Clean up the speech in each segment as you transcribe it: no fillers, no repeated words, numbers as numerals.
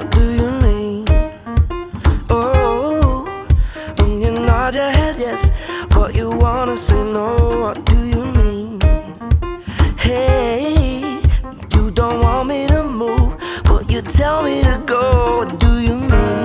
what do you mean? Oh, when you nod your head yes, but you wanna say no, what do you mean? Hey, you don't want me to move, but you tell me to go, what do you mean?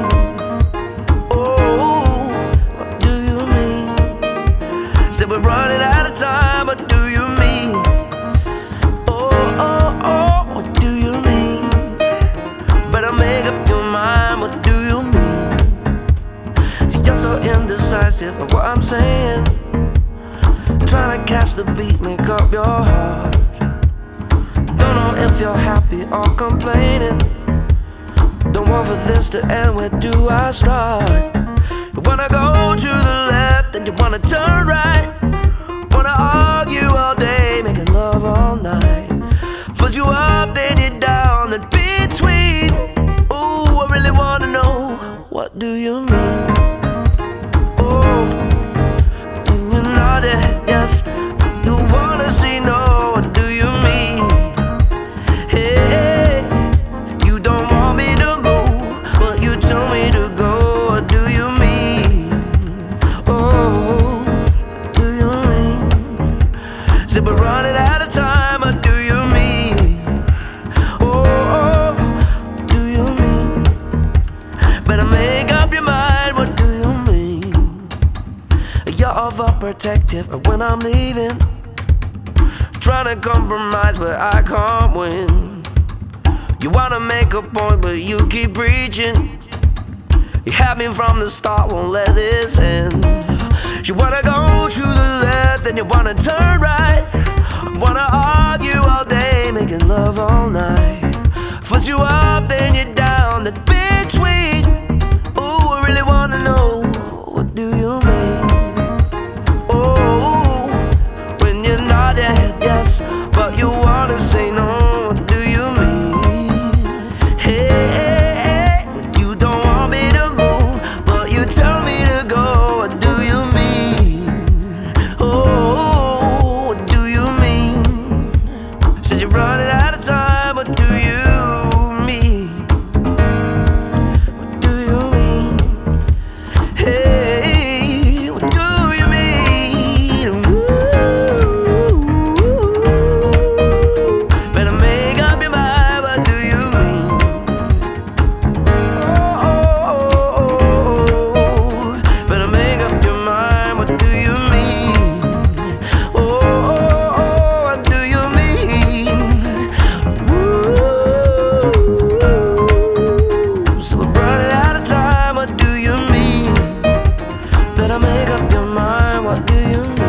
Oh, what do you mean? Say we're running out of time, what do you mean? Oh, oh, oh, what do you mean? Better make up your mind, what do you mean? See, you're so indecisive of what I'm saying. Trying to catch the beat, make up your heart. Don't know if you're happy or complaining. Don't want for this to end, where do I start? You wanna go to the left, then you wanna turn right. Wanna argue all day, making love all night. First you up, then you down, then between. Ooh, I really wanna know, what do you mean? Oh, when you nod your head yes, you wanna say no, what do you mean? Hey, you don't want me to move, but you tell me to go, what do you mean? Oh, what do you mean? Say we're running out of time, what do you mean? Oh, what do you mean? Better make up your mind, what do you mean? You're overprotective when I'm leaving. Trying to compromise, but I can't win. You wanna make a point, but you keep preaching. You had me from the start, won't let this end. You wanna go to the left, then you wanna turn right. Wanna argue all day, making love all night. First you up, then you down, then between. Ooh, I really wanna know, what do you mean? Oh, when you nod your head yes, but you wanna say no, what do you mean? Hey, you don't want me to move, but you tell me to go, what do you mean? Oh, what do you mean? Said you're running out of time, what do you mean? What do you mean? Hey, what do you mean? Better make up your mind, what do you mean? Oh, better make up your mind, what do you mean? Oh, what do you mean? So we're running out of time, what do you mean? Better make up your mind, what do you mean?